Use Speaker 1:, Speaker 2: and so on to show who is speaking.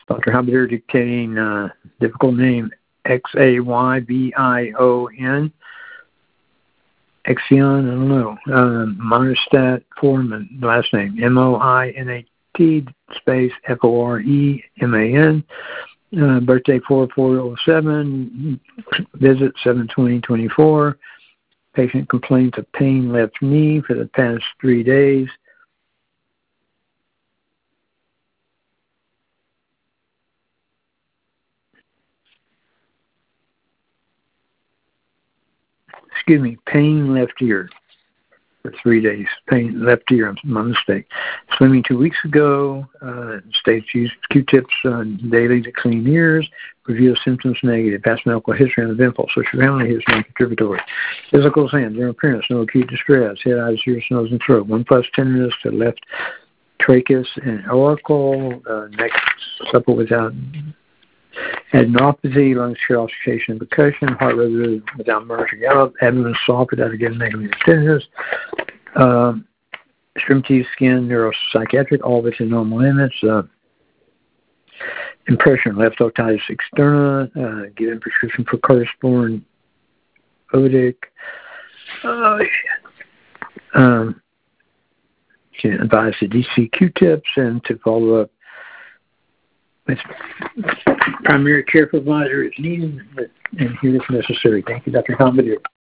Speaker 1: Dr. Habidir dictating difficult name Xayvion. Exion, I don't know. Monostat Foreman, last name Moinat space Foreman. Birthday 4407. Visit 7/20/24. Patient complains of pain left knee for the past 3 days. Excuse me, pain left ear for 3 days. Pain left ear, my mistake. Swimming 2 weeks ago. States use Q-tips daily to clean ears. Review of symptoms negative. Past medical history uneventful. Social family history non-contributory. Physical exam, general appearance, no acute distress. Head, eyes, ears, nose, and throat. 1+ tenderness to left trachea and auricle. Neck supple without adenopathy, lungs, share auscultation and percussion, heart rate without murmur or gallop, abdomen soft without again negative tenderness, extremities, skin, neuropsychiatric, all within normal limits. Impression, left otitis externa, given prescription for cortisporin, Odic. Can advise the DC Q-tips and to follow up with primary care provider if needed and here if necessary. Thank you, Dr. Habidir.